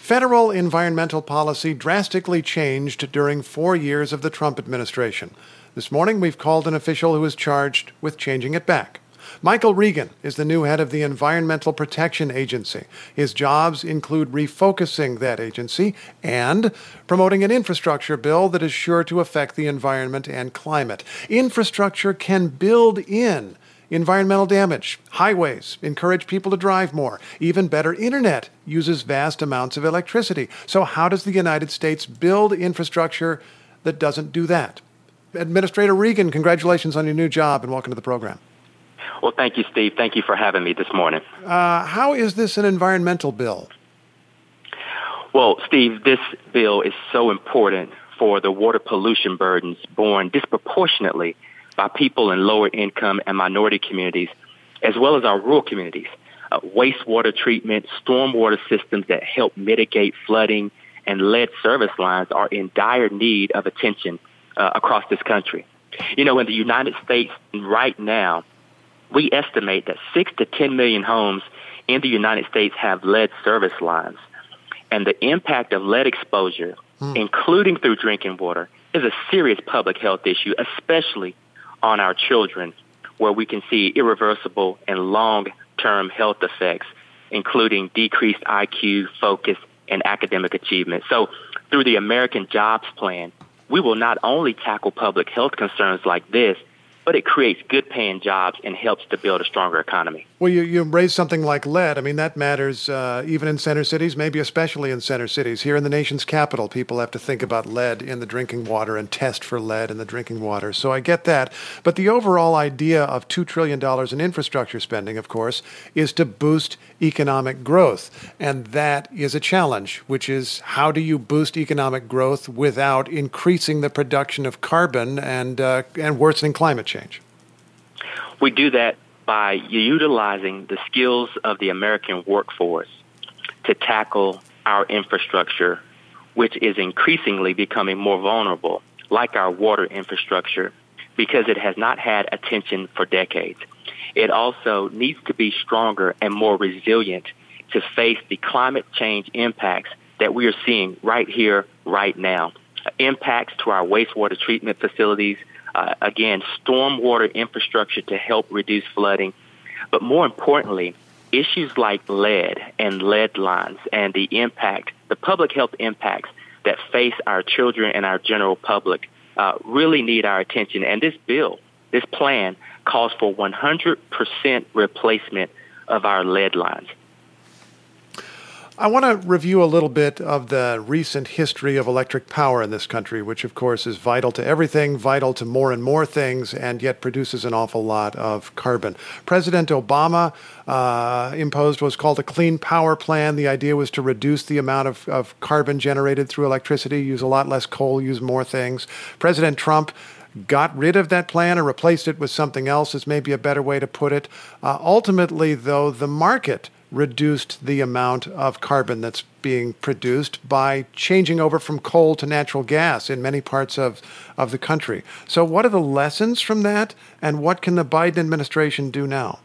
Federal environmental policy drastically changed during 4 years of the Trump administration. This morning, we've called an official who is charged with changing it back. Michael Regan is the new head of the Environmental Protection Agency. His jobs include refocusing that agency and promoting an infrastructure bill that is sure to affect the environment and climate. Infrastructure can build in environmental damage. Highways encourage people to drive more. Even better, internet uses vast amounts of electricity. So how does the United States build infrastructure that doesn't do that? Administrator Regan, congratulations on your new job and welcome to the program. Well, thank you, Steve. Thank you for having me this morning. How is this an environmental bill? Well, Steve, this bill is so important for the water pollution burdens borne disproportionately by people in lower income and minority communities, as well as our rural communities. Wastewater treatment, stormwater systems that help mitigate flooding, and lead service lines are in dire need of attention across this country. You know, in the United States right now, we estimate that 6 to 10 million homes in the United States have lead service lines. And the impact of lead exposure, including through drinking water, is a serious public health issue, especially on our children, where we can see irreversible and long-term health effects, including decreased IQ, focus, and academic achievement. So through the American Jobs Plan, we will not only tackle public health concerns like this, but it creates good-paying jobs and helps to build a stronger economy. Well, you raise something like lead. I mean, that matters even in center cities, maybe especially in center cities. Here in the nation's capital, people have to think about lead in the drinking water and test for lead in the drinking water. So I get that. But the overall idea of $2 trillion in infrastructure spending, of course, is to boost economic growth. And that is a challenge, which is how do you boost economic growth without increasing the production of carbon and worsening climate change? We do that by utilizing the skills of the American workforce to tackle our infrastructure, which is increasingly becoming more vulnerable, like our water infrastructure, because it has not had attention for decades. It also needs to be stronger and more resilient to face the climate change impacts that we are seeing right here, right now. Impacts to our wastewater treatment facilities, again, stormwater infrastructure to help reduce flooding. But more importantly, issues like lead and lead lines and the impact, the public health impacts that face our children and our general public really need our attention. And this bill, this plan, calls for 100% replacement of our lead lines. I want to review a little bit of the recent history of electric power in this country, which, of course, is vital to everything, vital to more and more things, and yet produces an awful lot of carbon. President Obama imposed what's called a Clean Power Plan. The idea was to reduce the amount of carbon generated through electricity, use a lot less coal, use more things. President Trump got rid of that plan or replaced it with something else is maybe a better way to put it. Ultimately, though, the market reduced the amount of carbon that's being produced by changing over from coal to natural gas in many parts of the country. So what are the lessons from that, and what can the Biden administration do now?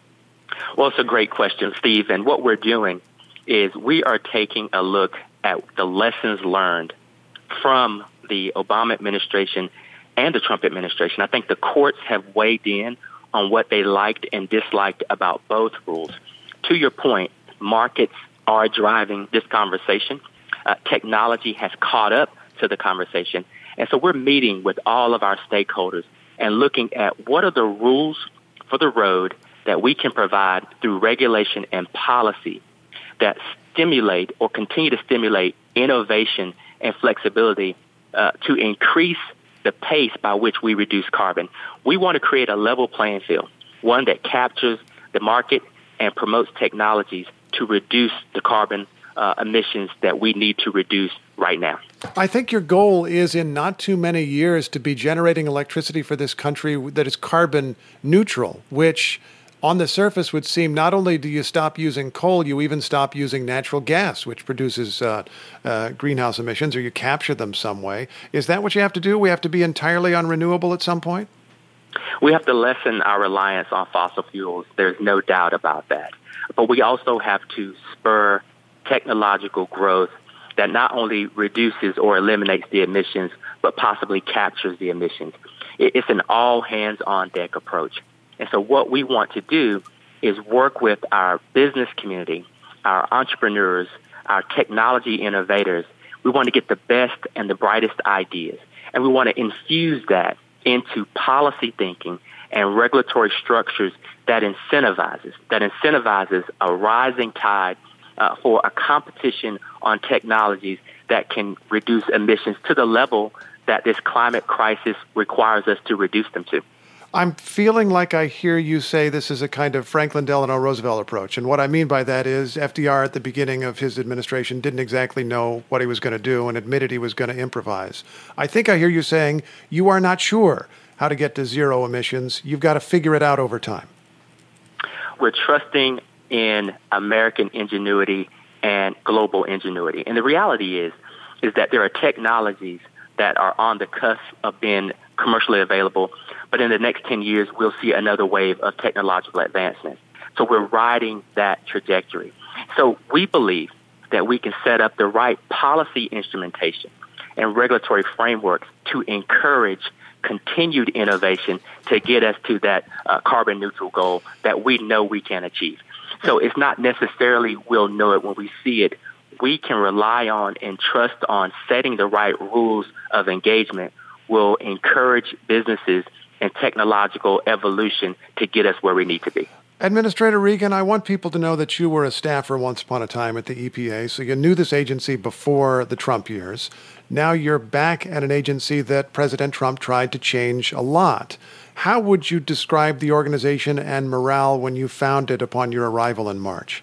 Well, it's a great question, Steve, and what we're doing is we are taking a look at the lessons learned from the Obama administration and the Trump administration. I think the courts have weighed in on what they liked and disliked about both rules. To your point, markets are driving this conversation. Technology has caught up to the conversation. And so we're meeting with all of our stakeholders and looking at what are the rules for the road that we can provide through regulation and policy that stimulate or continue to stimulate innovation and flexibility to increase the pace by which we reduce carbon. We want to create a level playing field, one that captures the market and promotes technologies to reduce the carbon emissions that we need to reduce right now. I think your goal is in not too many years to be generating electricity for this country that is carbon neutral, which on the surface would seem not only do you stop using coal, you even stop using natural gas, which produces greenhouse emissions, or you capture them some way. Is that what you have to do? We have to be entirely on renewable at some point? We have to lessen our reliance on fossil fuels. There's no doubt about that. But we also have to spur technological growth that not only reduces or eliminates the emissions, but possibly captures the emissions. It's an all-hands-on-deck approach. And so what we want to do is work with our business community, our entrepreneurs, our technology innovators. We want to get the best and the brightest ideas, and we want to infuse that into policy thinking and regulatory structures that incentivizes a rising tide for a competition on technologies that can reduce emissions to the level that this climate crisis requires us to reduce them to. I'm feeling like I hear you say this is a kind of Franklin Delano Roosevelt approach. And what I mean by that is FDR at the beginning of his administration didn't exactly know what he was going to do and admitted he was going to improvise. I think I hear you saying you are not sure how to get to zero emissions. You've got to figure it out over time. We're trusting in American ingenuity and global ingenuity. And the reality is that there are technologies that are on the cusp of being commercially available, but in the next 10 years, we'll see another wave of technological advancement. So we're riding that trajectory. So we believe that we can set up the right policy instrumentation and regulatory frameworks to encourage continued innovation to get us to that carbon neutral goal that we know we can achieve. So it's not necessarily we'll know it when we see it. We can rely on and trust on setting the right rules of engagement will encourage businesses and technological evolution to get us where we need to be. Administrator Regan, I want people to know that you were a staffer once upon a time at the EPA, so you knew this agency before the Trump years. Now you're back at an agency that President Trump tried to change a lot. How would you describe the organization and morale when you found it upon your arrival in March?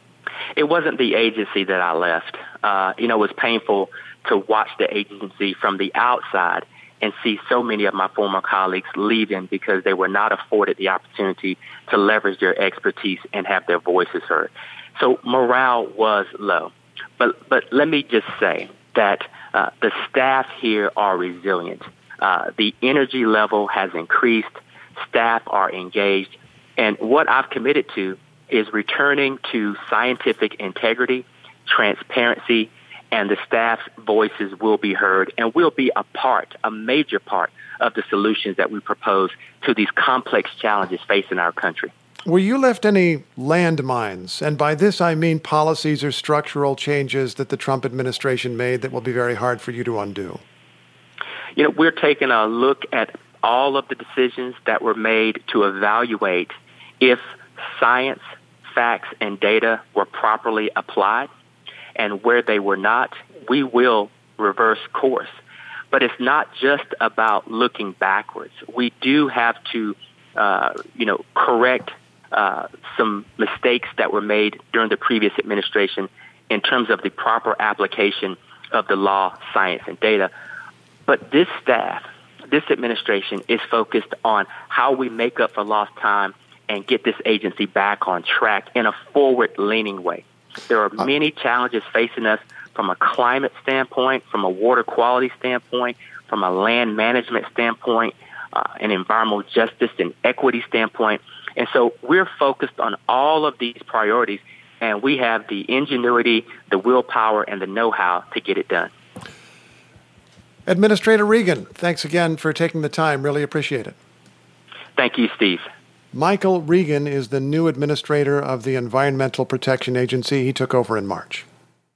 It wasn't the agency that I left. It was painful to watch the agency from the outside and see so many of my former colleagues leaving because they were not afforded the opportunity to leverage their expertise and have their voices heard. So morale was low. But let me just say that the staff here are resilient. The energy level has increased. Staff are engaged. And what I've committed to is returning to scientific integrity, transparency, and the staff's voices will be heard and will be a major part of the solutions that we propose to these complex challenges facing our country. Were you left any landmines? And by this, I mean policies or structural changes that the Trump administration made that will be very hard for you to undo. We're taking a look at all of the decisions that were made to evaluate if science, facts, and data were properly applied. And where they were not, we will reverse course. But it's not just about looking backwards. We do have to, correct some mistakes that were made during the previous administration in terms of the proper application of the law, science, and data. But this staff, this administration is focused on how we make up for lost time and get this agency back on track in a forward-leaning way. There are many challenges facing us from a climate standpoint, from a water quality standpoint, from a land management standpoint, an environmental justice and equity standpoint. And so we're focused on all of these priorities, and we have the ingenuity, the willpower, and the know-how to get it done. Administrator Regan, thanks again for taking the time. Really appreciate it. Thank you, Steve. Michael Regan is the new administrator of the Environmental Protection Agency. He took over in March.